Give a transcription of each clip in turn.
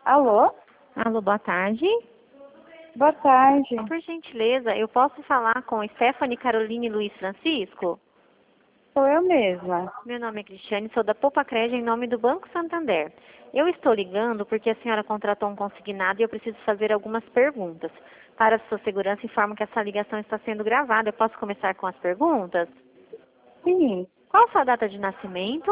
Alô? Alô, boa tarde. Boa tarde. Por gentileza, eu posso falar com Stephanie Caroline Luiz Francisco? Sou eu mesma. Meu nome é Cristiane, sou da Poupa Crédito em nome do Banco Santander. Eu estou ligando porque a senhora contratou um consignado e eu preciso fazer algumas perguntas. Para sua segurança, informo que essa ligação está sendo gravada. Eu posso começar com as perguntas? Sim. Qual a sua data de nascimento?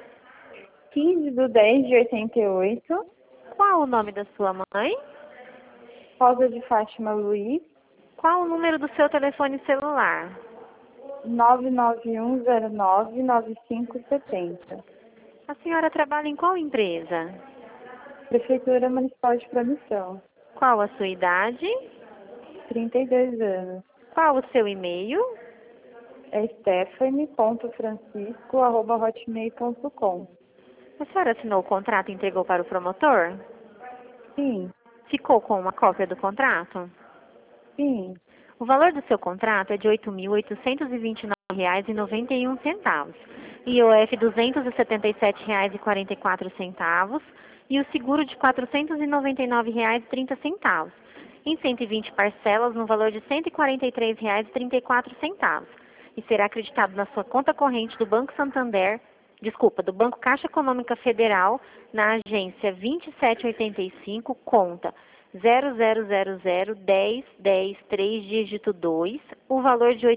15/10/88. Qual o nome da sua mãe? Rosa de Fátima Luiz. Qual o número do seu telefone celular? 991099570. A senhora trabalha em qual empresa? Prefeitura Municipal de Promissão. Qual a sua idade? 32 anos. Qual o seu e-mail? É stephanie.francisco@hotmail.com. A senhora assinou o contrato e entregou para o promotor? Sim. Ficou com uma cópia do contrato? Sim. O valor do seu contrato é de R$ 8.829,91. IOF R$ 277,44 e o seguro de R$ 499,30. Em 120 parcelas no valor de R$ 143,34. E será acreditado na sua conta corrente do Banco Santander, do Banco Caixa Econômica Federal, na agência 2785, conta 00001010 dígito 2, o valor de R$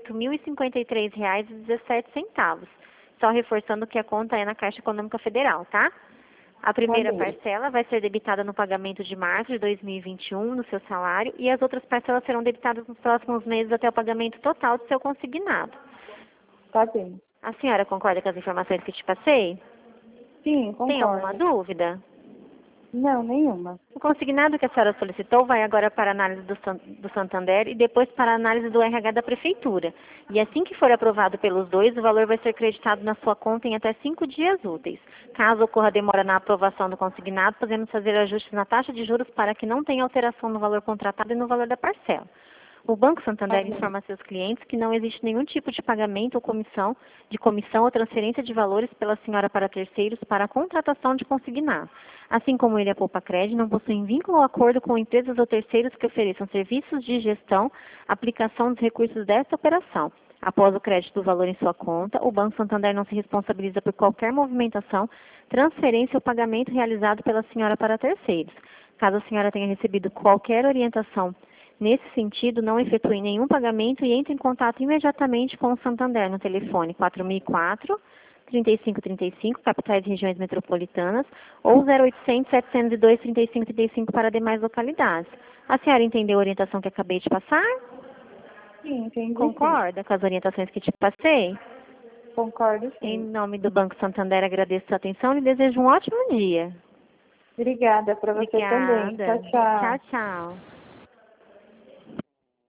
8.053,17. Só reforçando que a conta é na Caixa Econômica Federal, tá? A primeira bem. parcela vai ser debitada no pagamento de março de 2021, no seu salário, e as outras parcelas serão debitadas nos próximos meses até o pagamento total do seu consignado. Tá bem. A senhora concorda com as informações que te passei? Sim, Tem alguma concordo. dúvida? Não, nenhuma. O consignado que a senhora solicitou vai agora para a análise do Santander e depois para a análise do RH da Prefeitura. E assim que for aprovado pelos dois, o valor vai ser creditado na sua conta em até 5 dias úteis. Caso ocorra demora na aprovação do consignado, podemos fazer ajustes na taxa de juros para que não tenha alteração no valor contratado e no valor da parcela. O Banco Santander informa a seus clientes que não existe nenhum tipo de pagamento ou comissão ou transferência de valores pela senhora para terceiros para a contratação de consignado. Assim como ele, a Poupa Crédito, não possuem vínculo ou acordo com empresas ou terceiros que ofereçam serviços de gestão, aplicação dos recursos desta operação. Após o crédito do valor em sua conta, o Banco Santander não se responsabiliza por qualquer movimentação, transferência ou pagamento realizado pela senhora para terceiros. Caso a senhora tenha recebido qualquer orientação nesse sentido, não efetue nenhum pagamento e entre em contato imediatamente com o Santander no telefone 4004-3535, capitais e regiões metropolitanas, ou 0800-702-3535 para demais localidades. A senhora entendeu a orientação que acabei de passar? Sim, entendi. Concorda com as orientações que te passei? Concordo, Em sim. nome do Banco Santander, agradeço a sua atenção e lhe desejo um ótimo dia. Obrigada para você também. Obrigada. Tchau, tchau. Tchau, tchau.